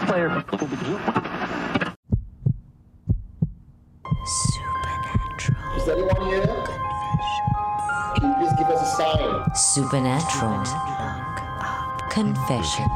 player. Supernatural. Is anyone here? Can you please give us a sign? Supernatural. Confessions.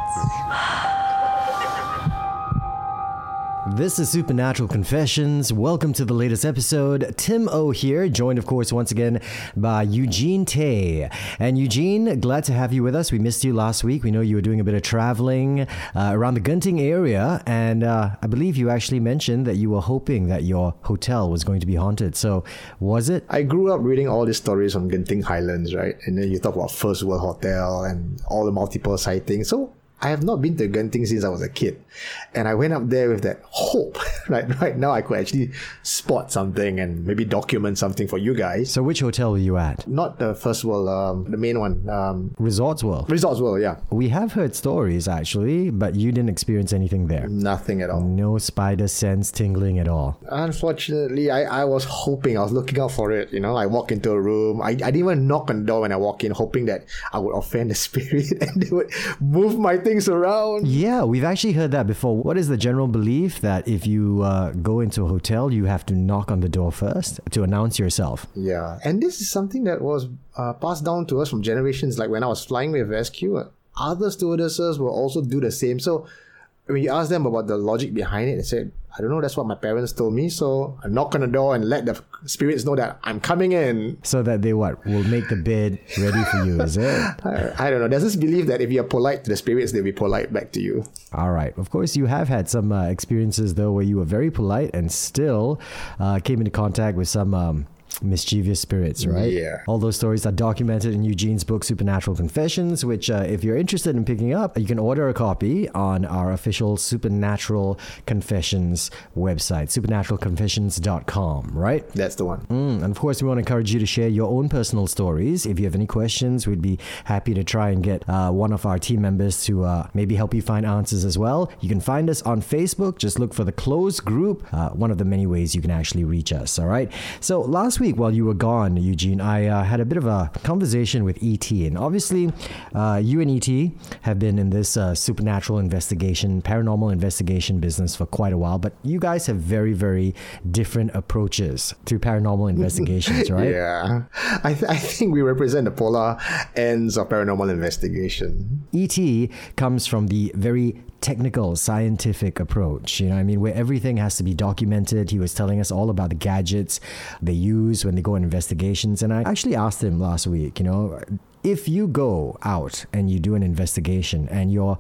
This is Supernatural Confessions. Welcome to the latest episode. Tim O here, joined of course once again by Eugene Tay. And Eugene, glad to have you with us. We missed you last week. We know you were doing a bit of traveling around the Genting area, and I believe you actually mentioned that you were hoping that your hotel was going to be haunted. So was it? I grew up reading all these stories on Genting Highlands, right? And then you talk about First World Hotel and all the multiple sightings. So I have not been to Genting since I was a kid. And I went up there with that hope. Right now I could actually spot something and maybe document something for you guys. So which hotel were you at? Not the First World, the main one. Resorts World. Resorts World, yeah. We have heard stories actually, but you didn't experience anything there. Nothing at all. No spider sense tingling at all. Unfortunately, I was hoping, I was looking out for it. You know, I walk into a room. I didn't even knock on the door when I walk in, hoping that I would offend the spirit and they would move my things around. Yeah, we've actually heard that before. What is the general belief that if you go into a hotel, you have to knock on the door first to announce yourself? Yeah, and this is something that was passed down to us from generations. Like when I was flying with SQ, other stewardesses will also do the same. So when you ask them about the logic behind it, they said, I don't know, that's what my parents told me. So I knock on the door and let the spirits know that I'm coming in. So that they will make the bed ready for you, is it? I don't know. There's this belief that if you're polite to the spirits, they'll be polite back to you. All right. Of course, you have had some experiences, though, where you were very polite and still came into contact with some mischievous spirits, right? Yeah. All those stories are documented in Eugene's book, Supernatural Confessions, which if you're interested in picking up, you can order a copy on our official Supernatural Confessions website, supernaturalconfessions.com, right? That's the one. And of course, we want to encourage you to share your own personal stories. If you have any questions, we'd be happy to try and get one of our team members to maybe help you find answers as well. You can find us on Facebook. Just look for the closed group, one of the many ways you can actually reach us, all right? So last week, while you were gone, Eugene, I had a bit of a conversation with E.T. And obviously, you and E.T. have been in this supernatural investigation, paranormal investigation business for quite a while, but you guys have very, very different approaches to paranormal investigations, right? Yeah. I think we represent the polar ends of paranormal investigation. E.T. comes from the very technical, scientific approach, you know what I mean, where everything has to be documented. He was telling us all about the gadgets they use when they go on investigations. And I actually asked him last week, you know, if you go out and you do an investigation and your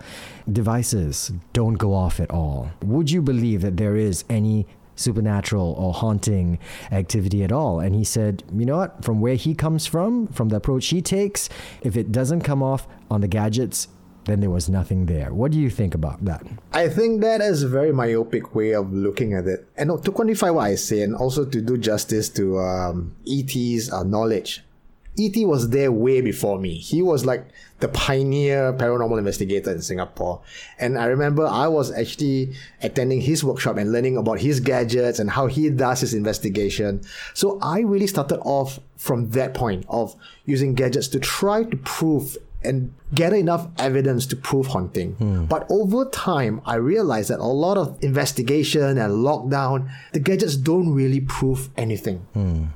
devices don't go off at all, would you believe that there is any supernatural or haunting activity at all? And he said, you know what, from where he comes from the approach he takes, if it doesn't come off on the gadgets, then there was nothing there. What do you think about that? I think that is a very myopic way of looking at it. And to quantify what I say, and also to do justice to E.T.'s knowledge, E.T. was there way before me. He was like the pioneer paranormal investigator in Singapore. And I remember I was actually attending his workshop and learning about his gadgets and how he does his investigation. So I really started off from that point of using gadgets to try to prove and gather enough evidence to prove haunting. But over time, I realized that a lot of investigation and lockdown, the gadgets don't really prove anything.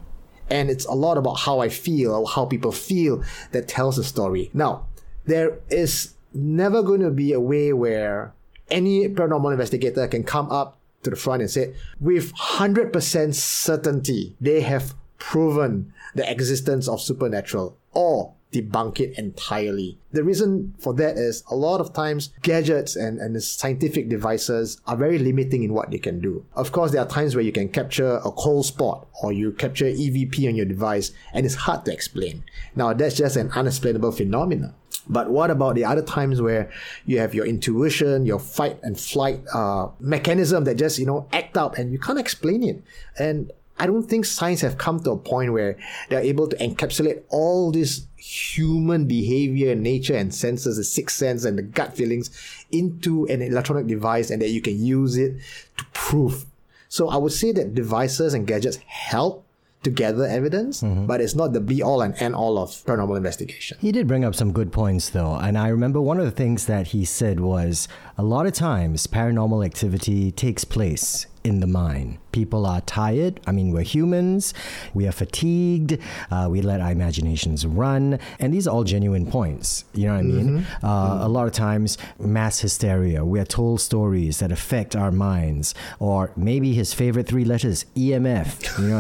And it's a lot about how I feel or how people feel that tells the story. Now, there is never going to be a way where any paranormal investigator can come up to the front and say, with 100% certainty, they have proven the existence of supernatural, or debunk it entirely. The reason for that is a lot of times gadgets and the scientific devices are very limiting in what they can do. Of course, there are times where you can capture a cold spot or you capture EVP on your device and it's hard to explain. Now, that's just an unexplainable phenomenon. But what about the other times where you have your intuition, your fight and flight mechanism that just, act up and you can't explain it? And I don't think science have come to a point where they're able to encapsulate all this human behavior, nature and senses, the sixth sense and the gut feelings into an electronic device and that you can use it to prove. So I would say that devices and gadgets help to gather evidence, but it's not the be-all and end-all of paranormal investigation. He did bring up some good points, though. And I remember one of the things that he said was a lot of times paranormal activity takes place in the mind. People are tired. I mean, we're humans. We are fatigued. We let our imaginations run. And these are all genuine points. You know what I mean? A lot of times, mass hysteria. We are told stories that affect our minds. Or maybe his favorite 3 letters, EMF. You know what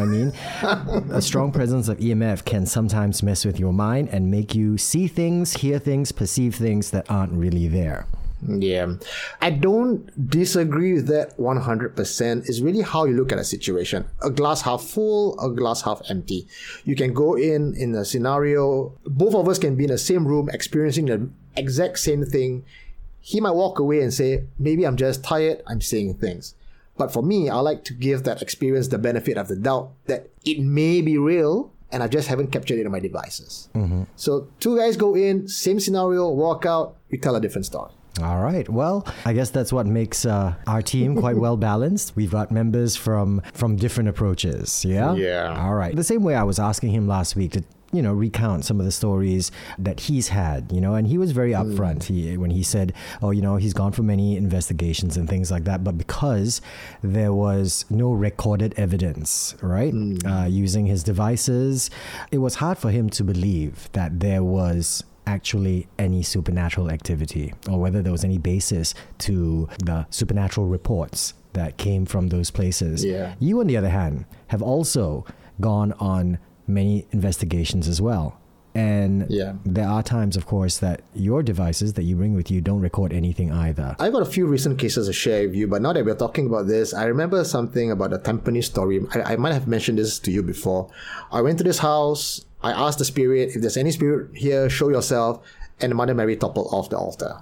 I mean? A strong presence of EMF can sometimes mess with your mind and make you see things, hear things, perceive things that aren't really there. Yeah, I don't disagree with that 100%. It's really how you look at a situation. A glass half full, a glass half empty. You can go in a scenario, both of us can be in the same room experiencing the exact same thing. He might walk away and say, maybe I'm just tired, I'm seeing things. But for me, I like to give that experience the benefit of the doubt that it may be real and I just haven't captured it on my devices. So 2 guys go in, same scenario, walk out, we tell a different story. All right. Well, I guess that's what makes our team quite well balanced. We've got members from different approaches. Yeah? Yeah. All right. The same way I was asking him last week to, recount some of the stories that he's had, and he was very upfront when he said, he's gone for many investigations and things like that. But because there was no recorded evidence, right, using his devices, it was hard for him to believe that there was actually any supernatural activity or whether there was any basis to the supernatural reports that came from those places. Yeah. You, on the other hand, have also gone on many investigations as well. And there are times, of course, that your devices that you bring with you don't record anything either. I've got a few recent cases to share with you, but now that we're talking about this, I remember something about the Tampines story. I might have mentioned this to you before. I went to this house, I asked the spirit, if there's any spirit here, show yourself, and Mother Mary toppled off the altar.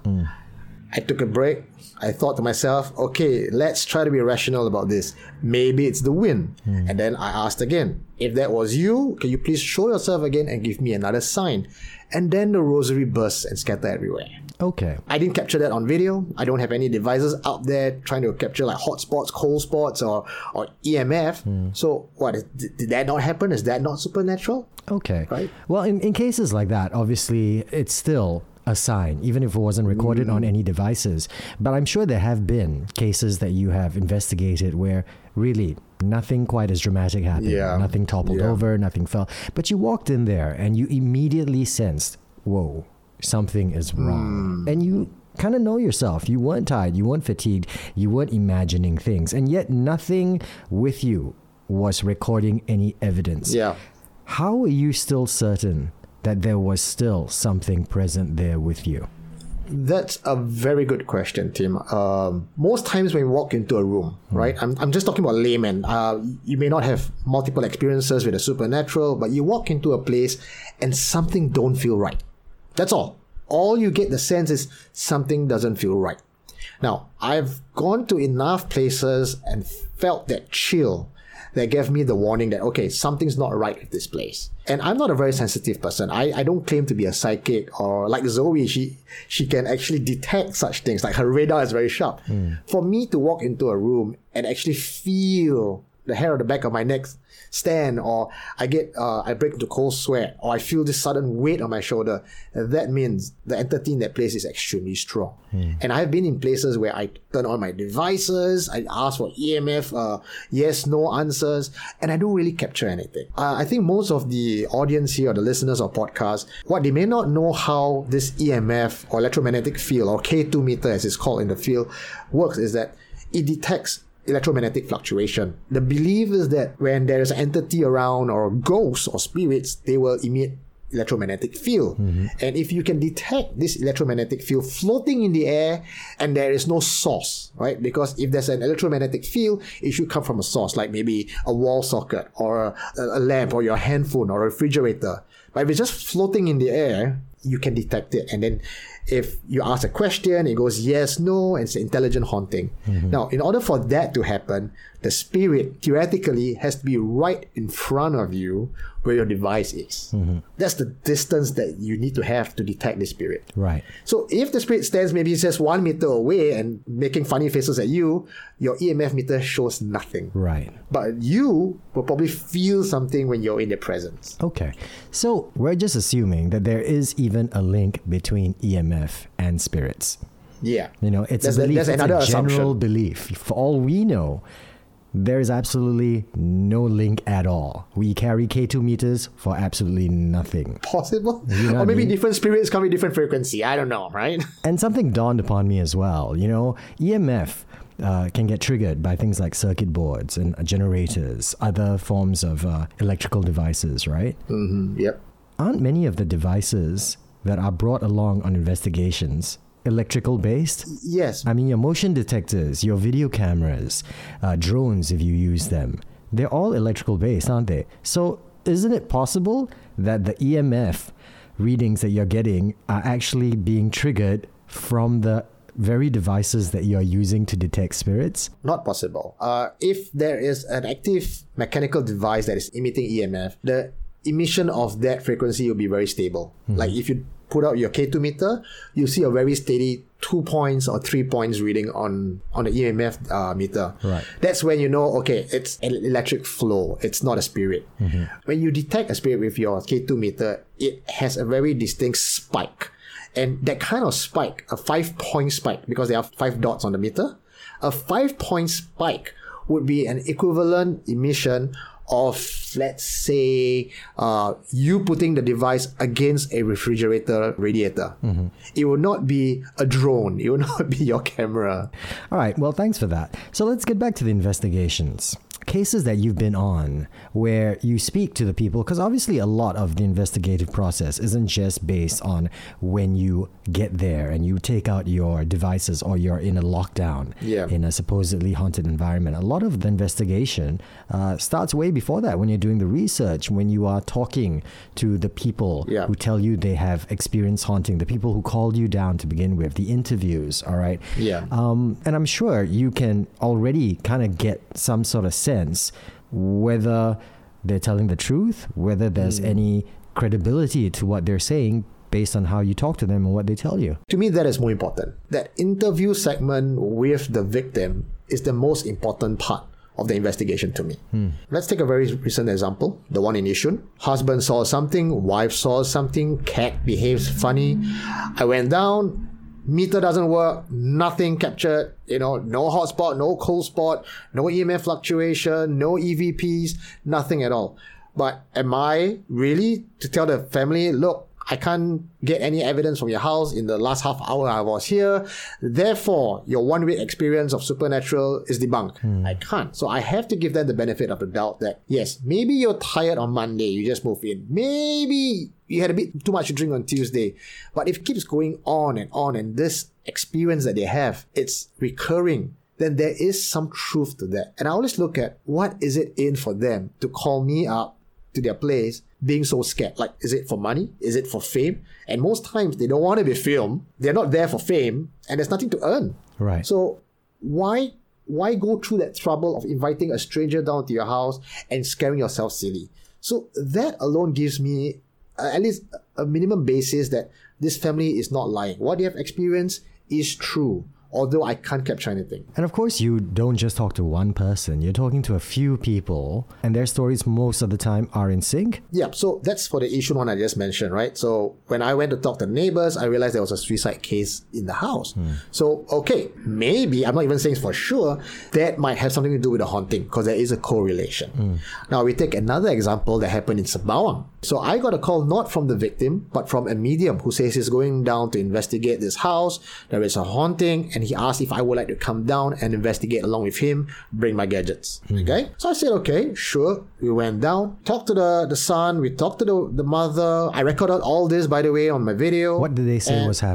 I took a break. I thought to myself, okay, let's try to be rational about this. Maybe it's the wind. And then I asked again, if that was you, can you please show yourself again and give me another sign? And then the rosary bursts and scatter everywhere. Okay. I didn't capture that on video. I don't have any devices out there trying to capture like hot spots, cold spots, or EMF. So what, did that not happen? Is that not supernatural? Okay. Right? Well, in cases like that, obviously, it's still a sign, even if it wasn't recorded on any devices. But I'm sure there have been cases that you have investigated where really nothing quite as dramatic happened. Yeah. Nothing toppled over, nothing fell. But you walked in there and you immediately sensed, whoa, something is wrong. And you kind of know yourself. You weren't tired, you weren't fatigued, you weren't imagining things. And yet nothing with you was recording any evidence. Yeah. How are you still certain that there was still something present there with you? That's a very good question, Tim. Most times when we walk into a room, right? I'm just talking about laymen. You may not have multiple experiences with the supernatural, but you walk into a place and something don't feel right. That's all. All you get the sense is something doesn't feel right. Now, I've gone to enough places and felt that chill that gave me the warning that, okay, something's not right with this place. And I'm not a very sensitive person. I don't claim to be a psychic, or like Zoe, she can actually detect such things. Like her radar is very sharp. For me to walk into a room and actually feel the hair on the back of my neck stand, or I break into cold sweat, or I feel this sudden weight on my shoulder, that means the entity in that place is extremely strong. And I've been in places where I turn on my devices, I ask for EMF, yes, no answers, and I don't really capture anything. I think most of the audience here, or the listeners of podcasts, what they may not know how this EMF or electromagnetic field, or K2 meter as it's called in the field, works is that it detects electromagnetic fluctuation. The belief is that when there is an entity around, or ghosts or spirits, they will emit electromagnetic field. And if you can detect this electromagnetic field floating in the air and there is no source, right? Because if there's an electromagnetic field, it should come from a source, like maybe a wall socket, or a lamp, or your handphone, or a refrigerator. But if it's just floating in the air, you can detect it. And then If you ask a question, it goes yes, no, and it's intelligent haunting. Now, in order for that to happen, the spirit theoretically has to be right in front of you where your device is. That's the distance that you need to have to detect the spirit. Right. So if the spirit stands maybe just 1 meter away and making funny faces at you, your EMF meter shows nothing. Right. But you will probably feel something when you're in their presence. Okay. So we're just assuming that there is even a link between EMF and spirits. Yeah. You know, it's That's a belief. that's It's another a general assumption. belief. For all we know, there is absolutely no link at all. We carry K2 meters for absolutely nothing. Possible? You know what Or I maybe mean? different spirits come with different frequency. I don't know, right? And something dawned upon me as well. You know, EMF can get triggered by things like circuit boards and generators, other forms of electrical devices, right? Yep. Aren't many of the devices that are brought along on investigations electrical based? Yes. I mean, your motion detectors, your video cameras, drones, if you use them, they're all electrical based, aren't they? So, isn't it possible that the EMF readings that you're getting are actually being triggered from the very devices that you're using to detect spirits? Not possible. If there is an active mechanical device that is emitting EMF, the emission of that frequency will be very stable. Like if you put out your K2 meter, you see a very steady 2 points or 3 points reading on the EMF meter. Right. That's when you know, okay, it's an electric flow. It's not a spirit. When you detect a spirit with your K2 meter, it has a very distinct spike. And that kind of spike, a 5-point spike, because there are 5 dots on the meter, a 5-point spike would be an equivalent emission of, let's say, you putting the device against a refrigerator radiator. It will not be a drone. It will not be your camera. All right, well, thanks for that. So let's get back to the investigations. Cases that you've been on where you speak to the people, because obviously a lot of the investigative process isn't just based on when you get there and you take out your devices or you're in a lockdown in a supposedly haunted environment. A lot of the investigation starts way before that, when you're doing the research, when you are talking to the people who tell you they have experienced haunting, the people who called you down to begin with, the interviews, all right? And I'm sure you can already kind of get some sort of sense whether they're telling the truth, whether there's any credibility to what they're saying based on how you talk to them and what they tell you. To me, that is more important. That interview segment with the victim is the most important part of the investigation to me. Let's take a very recent example, the one in Yishun. Husband saw something, wife saw something, cat behaves funny. I went down, meter doesn't work, nothing captured, no hotspot, no cold spot, no EMF fluctuation, no EVPs, nothing at all. But am I really to tell the family, look, I can't get any evidence from your house in the last half hour I was here, therefore your 1 week experience of supernatural is debunked? I can't. So I have to give them the benefit of the doubt that, yes, maybe you're tired on Monday, you just moved in. Maybe you had a bit too much to drink on Tuesday. But if it keeps going on, and this experience that they have, it's recurring, then there is some truth to that. And I always look at, what is it in for them to call me up to their place being so scared? Like, is it for money? Is it for fame? And most times they don't want to be filmed. They're not there for fame, and there's nothing to earn. Right. So why go through that trouble of inviting a stranger down to your house and scaring yourself silly? So that alone gives me at least a minimum basis that this family is not lying. What they have experienced is true, although I can't capture anything. And of course, you don't just talk to one person. You're talking to a few people, and their stories most of the time are in sync. Yeah, so that's for the issue one I just mentioned, right? So when I went to talk to neighbors, I realized there was a suicide case in the house. So, okay, maybe, I'm not even saying for sure, that might have something to do with the haunting, because there is a correlation. Now, we take another example that happened in Sembawang. So I got a call not from the victim, but from a medium who says he's going down to investigate this house. There is a haunting, and he asked if I would like to come down and investigate along with him, bring my gadgets. Okay? So I said, okay, sure. We went down, talked to the son, we talked to the mother. I recorded all this, by the way, on my video. What did they say was happening?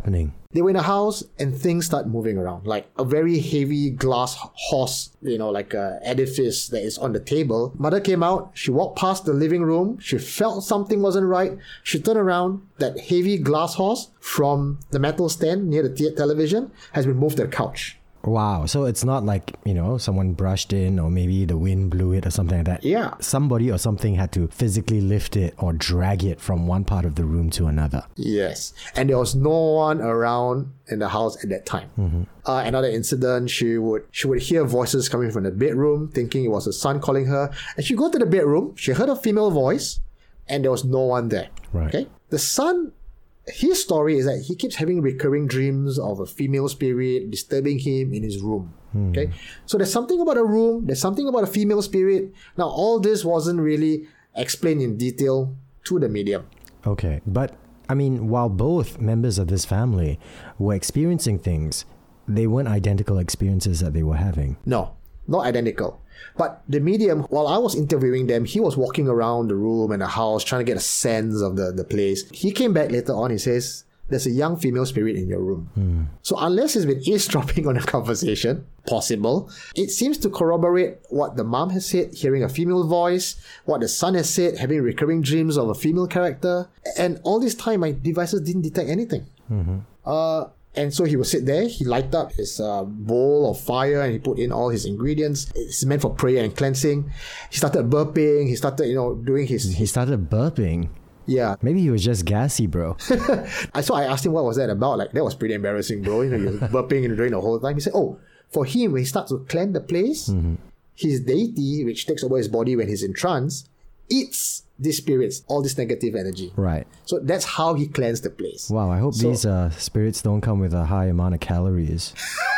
They were in a house and things start moving around, like a very heavy glass horse, like a edifice that is on the table. Mother came out, she walked past the living room, she felt something wasn't right. She turned around, that heavy glass horse from the metal stand near the television has been moved to the couch. Wow. So it's not like, someone brushed in or maybe the wind blew it or something like that. Yeah. Somebody or something had to physically lift it or drag it from one part of the room to another. Yes. And there was no one around in the house at that time. Mm-hmm. Another incident, she would hear voices coming from the bedroom, thinking it was her son calling her. And she go to the bedroom, she heard a female voice, and there was no one there. Right. Okay. The son, his story is that he keeps having recurring dreams of a female spirit disturbing him in his room. Okay, so there's something about a room, there's something about a female spirit. Now, all this wasn't really explained in detail to the medium. Okay, but while both members of this family were experiencing things, they weren't identical experiences that they were having. No, not identical. But the medium, while I was interviewing them, he was walking around the room and the house trying to get a sense of the place. He came back later on, he says, there's a young female spirit in your room. So unless he's been eavesdropping on a conversation, possible, it seems to corroborate what the mom has said, hearing a female voice, what the son has said, having recurring dreams of a female character. And all this time, my devices didn't detect anything. And so he would sit there, he light up his bowl of fire and he put in all his ingredients. It's meant for prayer and cleansing. He started burping, he started, doing his... He started burping? Yeah. Maybe he was just gassy, bro. So I asked him what was that about. Like, that was pretty embarrassing, bro. He was burping during the whole time. He said, for him, when he starts to cleanse the place, his deity, which takes over his body when he's in trance, eats these spirits, all this negative energy. Right. So that's how he cleansed the place. Wow, I hope these spirits don't come with a high amount of calories.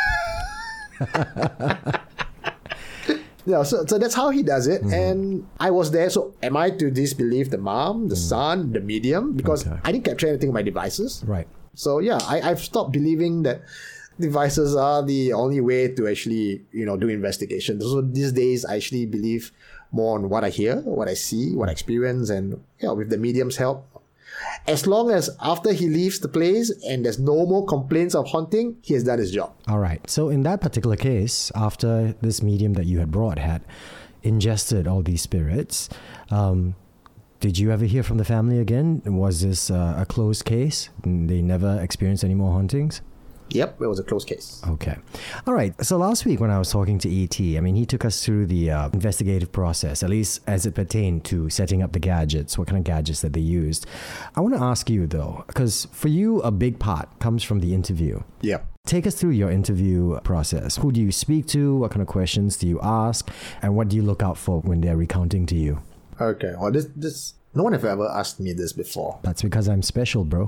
Yeah, so that's how he does it. And I was there. So am I to disbelieve the mom, the son, the medium? Because I didn't capture anything on my devices. Right. So yeah, I've stopped believing that devices are the only way to actually, do investigation. So these days, I actually believe more on what I hear, what I see, what I experience, and with the medium's help. As long as after he leaves the place and there's no more complaints of haunting, he has done his job. All right. So in that particular case, after this medium that you had brought had ingested all these spirits, did you ever hear from the family again? Was this a closed case? They never experienced any more hauntings? Yep, it was a closed case. Okay. All right. So last week when I was talking to E.T., he took us through the investigative process, at least as it pertained to setting up the gadgets, what kind of gadgets that they used. I want to ask you, though, because for you, a big part comes from the interview. Yep. Take us through your interview process. Who do you speak to? What kind of questions do you ask? And what do you look out for when they're recounting to you? Okay. Well, this no one have ever asked me this before. That's because I'm special, bro.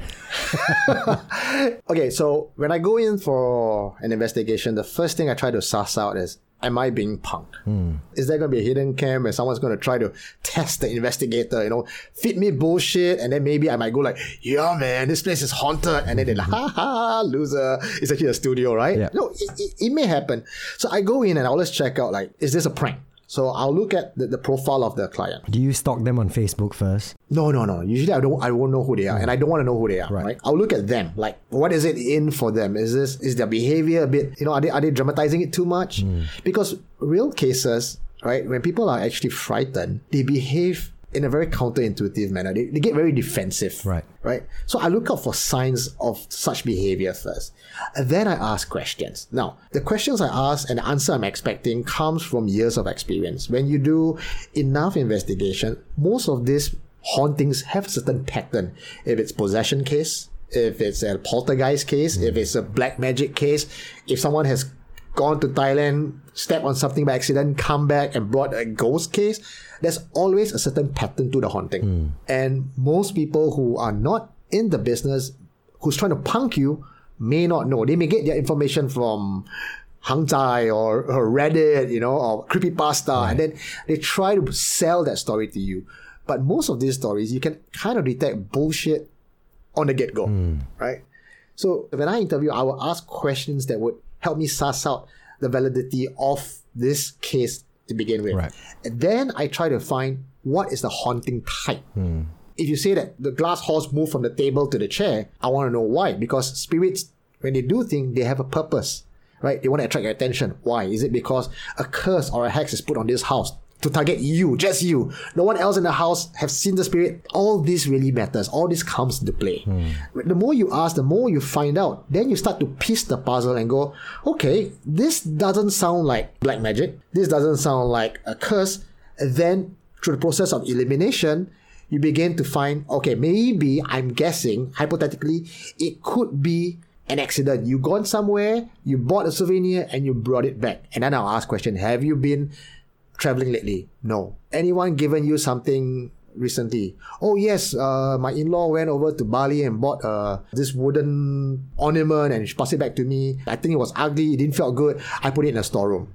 Okay, so when I go in for an investigation, the first thing I try to suss out is, am I being punked? Is there going to be a hidden cam where someone's going to try to test the investigator, feed me bullshit, and then maybe I might go like, yeah, man, this place is haunted, and then they're like, ha ha, loser. It's actually a studio, right? Yeah. No, it may happen. So I go in and I always check out, like, is this a prank? So I'll look at the profile of the client. Do you stalk them on Facebook first? No. Usually I won't know who they are, and I don't want to know who they are. Right? I'll look at them. Like, what is it in for them? Is their behavior a bit? Are they dramatizing it too much? Because real cases, right? When people are actually frightened, they behave in a very counterintuitive manner. They get very defensive. Right. So I look out for signs of such behavior first. And then I ask questions. Now, the questions I ask and the answer I'm expecting comes from years of experience. When you do enough investigation, most of these hauntings have a certain pattern. If it's possession case, if it's a poltergeist case, if it's a black magic case, if someone has gone to Thailand, stepped on something by accident, come back and brought a ghost case, there's always a certain pattern to the haunting. And most people who are not in the business, who's trying to punk you, may not know. They may get their information from Hangzai or Reddit, or Creepypasta, and then they try to sell that story to you. But most of these stories, you can kind of detect bullshit on the get-go, right? So when I interview, I will ask questions that would help me suss out the validity of this case to begin with. And then I try to find what is the haunting type. if you say that the glass horse moved from the table to the chair, I want to know why. Because spirits, when they do things, they have a purpose, right? They want to attract your attention. Why? Is it because a curse or a hex is put on this house to target you, just you? No one else in the house have seen the spirit. All this really matters. All this comes into play. The more you ask, the more you find out. Then you start to piece the puzzle and go, okay, this doesn't sound like black magic. This doesn't sound like a curse. And then through the process of elimination, you begin to find, okay, maybe, I'm guessing, hypothetically, it could be an accident. You gone somewhere, you bought a souvenir, and you brought it back. And then I'll ask question, have you been traveling lately? No. Anyone given you something recently? Oh yes, my in-law went over to Bali and bought this wooden ornament and she passed it back to me. I think it was ugly, it didn't feel good. I put it in a storeroom.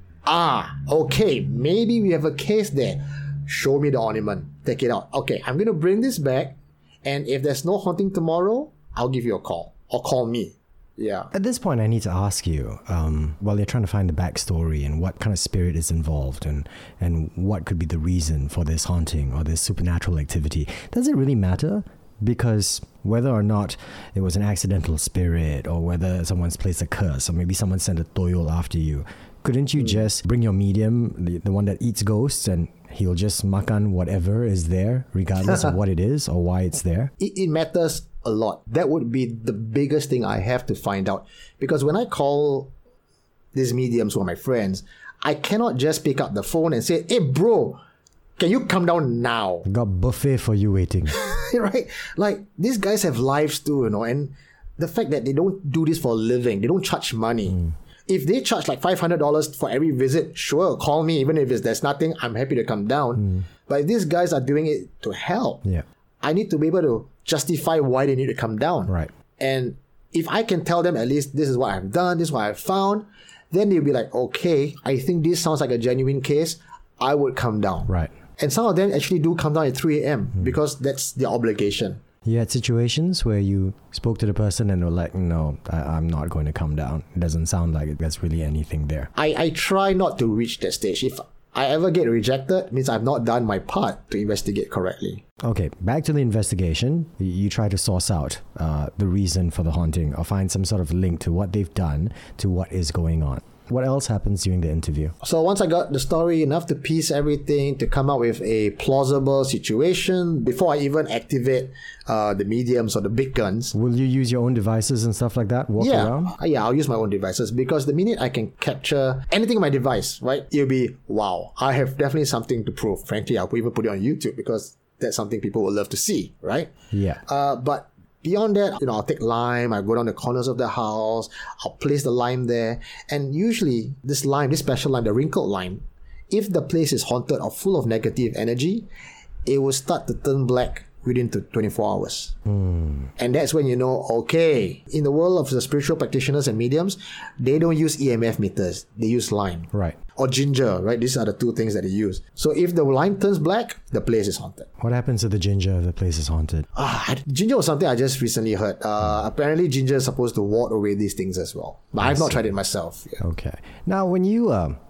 Okay, maybe we have a case there. Show me the ornament. Take it out. Okay, I'm going to bring this back, and if there's no haunting tomorrow, I'll give you a call. Or call me. Yeah. At this point, I need to ask you, while you're trying to find the backstory and what kind of spirit is involved and what could be the reason for this haunting or this supernatural activity, does it really matter? Because whether or not it was an accidental spirit or whether someone's placed a curse or maybe someone sent a toyol after you, couldn't you just bring your medium, the one that eats ghosts, and he'll just makan whatever is there, regardless of what it is or why it's there? It matters a lot. That would be the biggest thing I have to find out. Because when I call these mediums who are my friends, I cannot just pick up the phone and say, hey bro, can you come down now? Got buffet for you waiting. Right? Like, these guys have lives too, and the fact that they don't do this for a living, they don't charge money. If they charge like $500 for every visit, sure, call me. Even if there's nothing, I'm happy to come down. But if these guys are doing it to help, I need to be able to justify why they need to come down. Right. And if I can tell them at least this is what I've done, this is what I've found, then they'll be like, okay, I think this sounds like a genuine case. I would come down. Right. And some of them actually do come down at 3 a.m. because that's their obligation. You had situations where you spoke to the person and were like, no, I'm not going to come down. It doesn't sound like there's really anything there. I try not to reach that stage. If I ever get rejected, it means I've not done my part to investigate correctly. Okay, back to the investigation. You try to source out the reason for the haunting or find some sort of link to what they've done to what is going on. What else happens during the interview? So once I got the story enough to piece everything, to come up with a plausible situation, before I even activate the mediums or the big guns. Will you use your own devices and stuff like that? Walk around? Yeah, I'll use my own devices because the minute I can capture anything on my device, right, it'll be, wow, I have definitely something to prove. Frankly, I'll even put it on YouTube because that's something people would love to see, right? Yeah. But beyond that, I'll take lime, I go down the corners of the house, I'll place the lime there. And usually this lime, this special lime, the wrinkled lime, if the place is haunted or full of negative energy, it will start to turn black within 24 hours. And that's when you know, okay, in the world of the spiritual practitioners and mediums, they don't use EMF meters, they use lime. Right. Or ginger, right? These are the two things that they use. So if the lime turns black, the place is haunted. What happens to the ginger if the place is haunted? Ginger was something I just recently heard. Apparently ginger is supposed to ward away these things as well. But I've not tried it myself. Yeah. Okay. Now, when you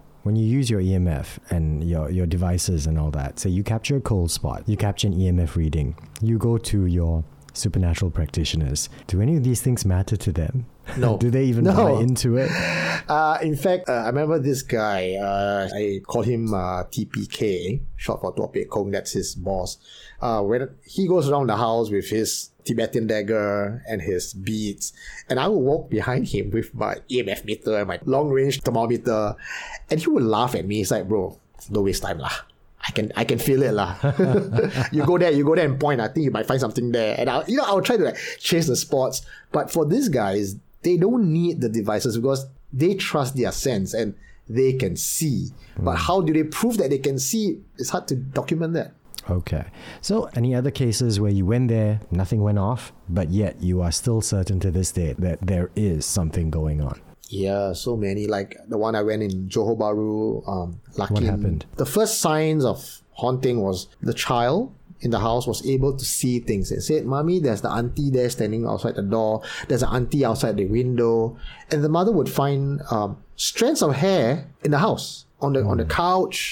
use your EMF and your devices and all that, say you capture a cold spot, you capture an EMF reading, you go to your supernatural practitioners. Do any of these things matter to them? No. Do they even buy into it? In fact, I remember this guy, I call him TPK, short for Tua Pek Kong, that's his boss. When he goes around the house with his Tibetan dagger and his beads, and I will walk behind him with my EMF meter and my long range thermometer, and he would laugh at me. He's like, bro, don't waste time lah. I can feel it lah. You go there and point. I think you might find something there. And I'll try to chase the spots. But for these guys, they don't need the devices because they trust their sense and they can see. But how do they prove that they can see? It's hard to document that. Okay. So any other cases where you went there, nothing went off, but yet you are still certain to this day that there is something going on? Yeah, so many. Like the one I went in Johor Bahru, Lakin. What happened? The first signs of haunting was the child in the house was able to see things. It said, Mommy, there's the auntie there standing outside the door. There's an auntie outside the window. And the mother would find strands of hair in the house, on the couch,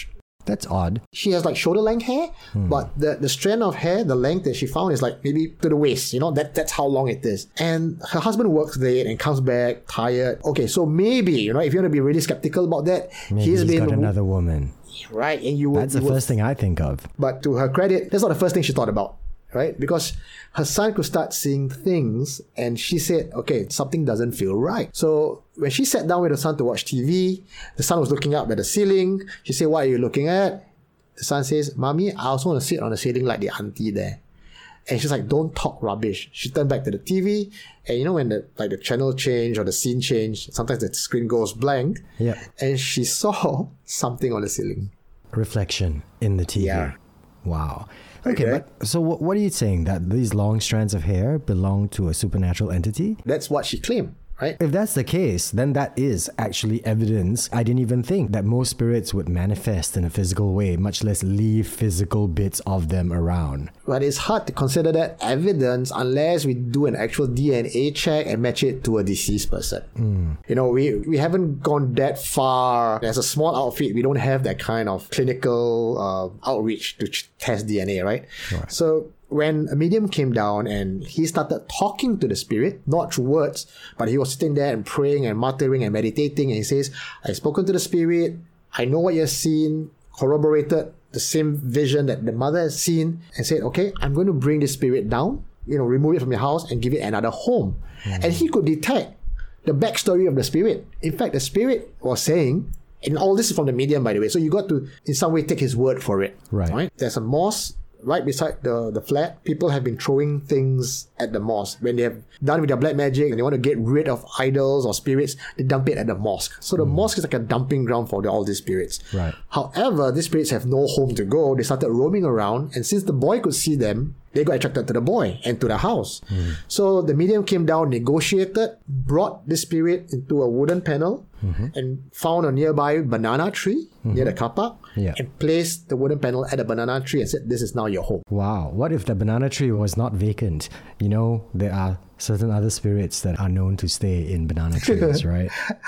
That's odd. She has like shoulder length hair, but the strand of hair, the length that she found is like maybe to the waist. You know, that's how long it is. And her husband works late and comes back tired. Okay, so maybe, you know, if you want to be really skeptical about that, Maybe he's got another woman. Right, and you would. That's the first thing I think of. But to her credit, that's not the first thing she thought about, right? Because her son could start seeing things, and she said, okay, something doesn't feel right. So when she sat down with her son to watch TV, the son was looking up at the ceiling. She said, what are you looking at? The son says, Mommy, I also want to sit on the ceiling like the auntie there. And she's like, don't talk rubbish. She turned back to the TV, and you know when the channel change or the scene change, sometimes the screen goes blank. Yeah. And she saw something on the ceiling. Reflection in the TV. Yeah. Wow. Okay, but so what are you saying? That these long strands of hair belong to a supernatural entity? That's what she claimed. Right? If that's the case, then that is actually evidence. I didn't even think that most spirits would manifest in a physical way, much less leave physical bits of them around. But it's hard to consider that evidence unless we do an actual DNA check and match it to a deceased person. You know, we haven't gone that far. As a small outfit, we don't have that kind of clinical outreach to test DNA, right? So when a medium came down and he started talking to the spirit, not through words, but he was sitting there and praying and muttering and meditating, and he says, I've spoken to the spirit, I know what you've seen, corroborated the same vision that the mother has seen, and said, okay, I'm going to bring the spirit down, you know, remove it from your house and give it another home. And he could detect the backstory of the spirit. In fact, the spirit was saying, and all this is from the medium, by the way, so you got to in some way take his word for it. Right. There's a mosque right beside the flat. People have been throwing things at the mosque. When they have done with their black magic and they want to get rid of idols or spirits, they dump it at the mosque. So the mosque is like a dumping ground for all these spirits. Right. However, these spirits have no home to go. They started roaming around, and since the boy could see them, they got attracted to the boy and to the house. So the medium came down, negotiated, brought the spirit into a wooden panel and found a nearby banana tree near the car park and placed the wooden panel at the banana tree and said, this is now your home. Wow. What if the banana tree was not vacant? You know, there are certain other spirits that are known to stay in banana trees, right?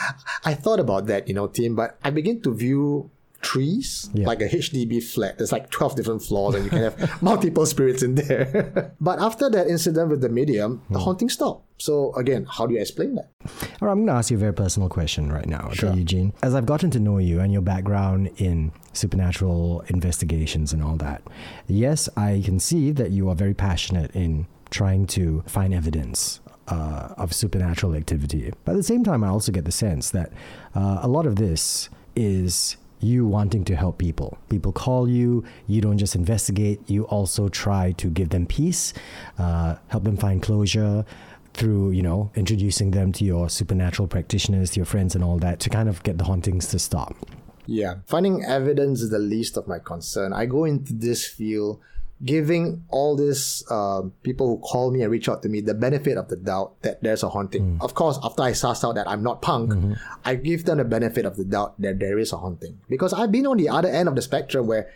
I thought about that, you know, Tim, but I begin to view trees like a HDB flat. There's like 12 different floors and you can have multiple spirits in there. But after that incident with the medium, the haunting stopped. So again, how do you explain that? All right, I'm going to ask you a very personal question right now, okay, Sure. Eugene? As I've gotten to know you and your background in supernatural investigations and all that, yes, I can see that you are very passionate in trying to find evidence of supernatural activity. But at the same time, I also get the sense that a lot of this is you wanting to help people. People call you, you don't just investigate, you also try to give them peace, help them find closure through, you know, introducing them to your supernatural practitioners, to your friends and all that, to kind of get the hauntings to stop. Yeah. Finding evidence is the least of my concern. I go into this field giving all these people who call me and reach out to me the benefit of the doubt that there's a haunting. Of course, after I suss out that I'm not punk, I give them the benefit of the doubt that there is a haunting. Because I've been on the other end of the spectrum where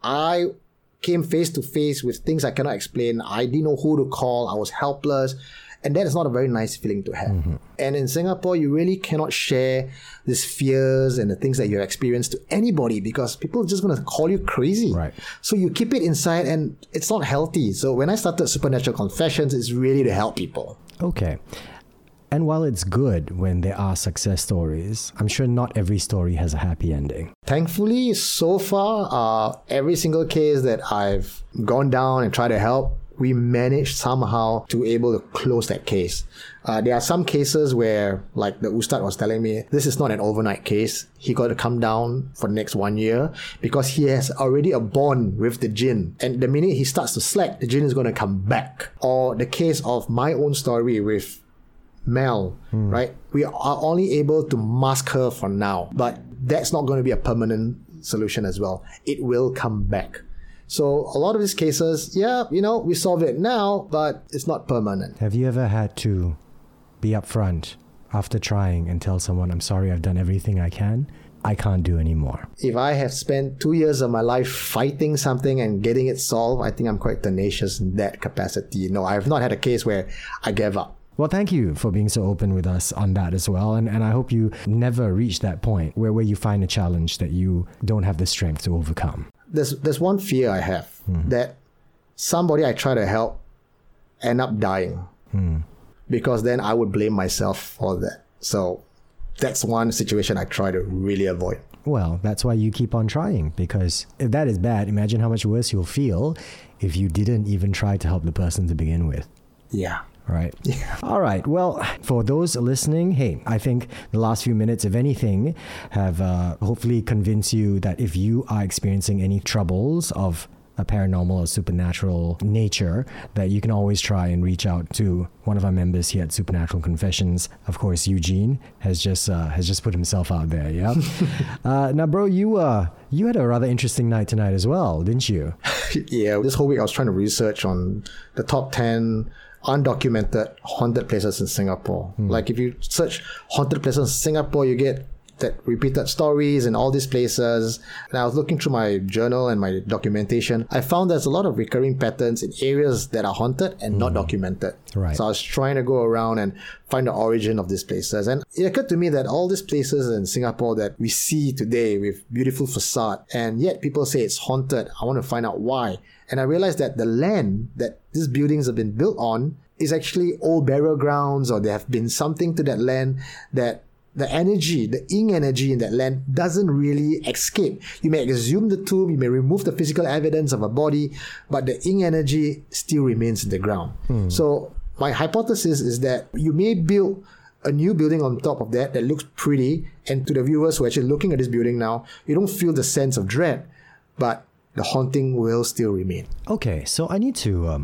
I came face to face with things I cannot explain. I didn't know who to call. I was helpless. And that is not a very nice feeling to have. And in Singapore, you really cannot share these fears and the things that you experienced to anybody because people are just going to call you crazy. Right. So you keep it inside and it's not healthy. So when I started Supernatural Confessions, it's really to help people. Okay. And while it's good when there are success stories, I'm sure not every story has a happy ending. Thankfully, so far, every single case that I've gone down and tried to help, we managed somehow to able to close that case. There are some cases where, like the Ustad was telling me, this is not an overnight case. He got to come down for the next 1 year because he has already a bond with the jinn. And the minute he starts to slack, the jinn is going to come back. Or the case of my own story with Mel, right? We are only able to mask her for now, but that's not going to be a permanent solution as well. It will come back. So a lot of these cases, we solve it now, but it's not permanent. Have you ever had to be upfront after trying and tell someone, I'm sorry, I've done everything I can. I can't do anymore? If I have spent 2 years of my life fighting something and getting it solved, I think I'm quite tenacious in that capacity. No, I have not had a case where I gave up. Well, thank you for being so open with us on that as well. And I hope you never reach that point where you find a challenge that you don't have the strength to overcome. There's one fear I have, that somebody I try to help end up dying, because then I would blame myself for that. So that's one situation I try to really avoid. Well, that's why you keep on trying, because if that is bad, imagine how much worse you'll feel if you didn't even try to help the person to begin with. Yeah. Right. All right. Well, for those listening, hey, I think the last few minutes, if anything, have hopefully convinced you that if you are experiencing any troubles of a paranormal or supernatural nature, that you can always try and reach out to one of our members here at Supernatural Confessions. Of course, Eugene has just put himself out there. Yeah. Now, bro, you had a rather interesting night tonight as well, didn't you? Yeah. This whole week I was trying to research on the top 10 undocumented haunted places in Singapore. Like if you search haunted places in Singapore, you get that repeated stories in all these places. And I was looking through my journal and my documentation. I found there's a lot of recurring patterns in areas that are haunted and not documented. Right. So I was trying to go around and find the origin of these places. And it occurred to me that all these places in Singapore that we see today with beautiful facade, and yet people say it's haunted. I want to find out why. And I realized that the land that these buildings have been built on is actually old burial grounds, or there have been something to that land that the energy, the yin energy in that land doesn't really escape. You may exhume the tomb, you may remove the physical evidence of a body, but the yin energy still remains in the ground. So my hypothesis is that you may build a new building on top of that looks pretty, and to the viewers who are actually looking at this building now, you don't feel the sense of dread, but the haunting will still remain. Okay, so I need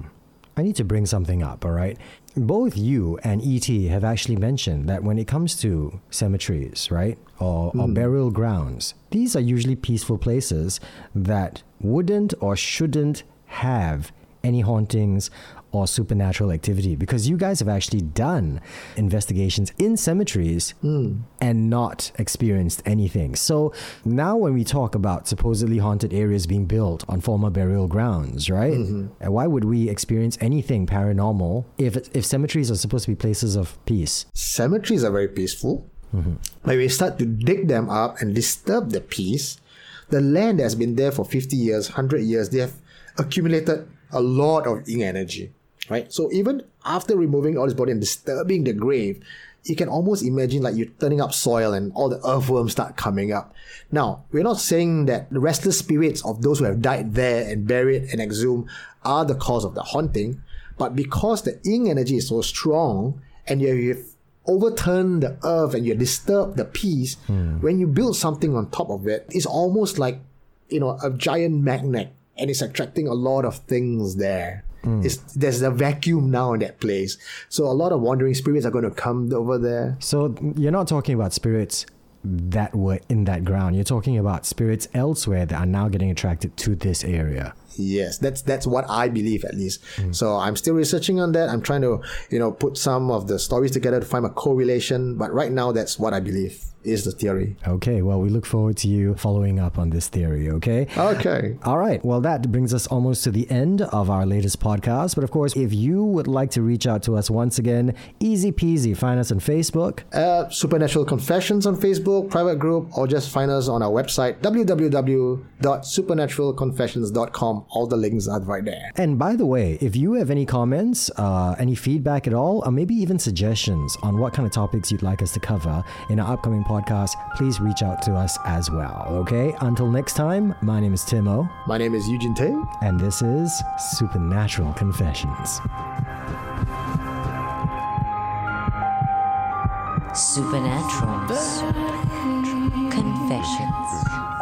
to bring something up, all right? Both you and E.T. have actually mentioned that when it comes to cemeteries, right, or burial grounds, these are usually peaceful places that wouldn't or shouldn't have any hauntings or supernatural activity, because you guys have actually done investigations in cemeteries and not experienced anything. So now when we talk about supposedly haunted areas being built on former burial grounds, right? Why would we experience anything paranormal if cemeteries are supposed to be places of peace? Cemeteries are very peaceful. When we start to dig them up and disturb the peace, the land that's been there for 50 years, 100 years, they have accumulated a lot of yin energy. Right? So even after removing all this body and disturbing the grave, you can almost imagine like you're turning up soil and all the earthworms start coming up. Now, we're not saying that the restless spirits of those who have died there and buried and exhumed are the cause of the haunting, but because the yin energy is so strong and you've overturned the earth and you disturbed the peace, when you build something on top of it, it's almost like, a giant magnet, and it's attracting a lot of things there. There's a vacuum now in that place. So a lot of wandering spirits are going to come over there. So you're not talking about spirits that were in that ground. You're talking about spirits elsewhere that are now getting attracted to this area. Yes, that's what I believe, at least. So I'm still researching on that. I'm trying to, put some of the stories together to find a correlation. But right now, that's what I believe is the theory. Okay, well, we look forward to you following up on this theory, okay? Okay. All right, well, that brings us almost to the end of our latest podcast. But of course, if you would like to reach out to us once again, easy peasy, find us on Facebook. Supernatural Confessions on Facebook, private group, or just find us on our website, www.supernaturalconfessions.com. All the links are right there. And by the way, if you have any comments, any feedback at all, or maybe even suggestions on what kind of topics you'd like us to cover in our upcoming podcast, please reach out to us as well, okay? Until next time, my name is Timo. My name is Eugene Tay. And this is Supernatural Confessions. Supernatural Confessions.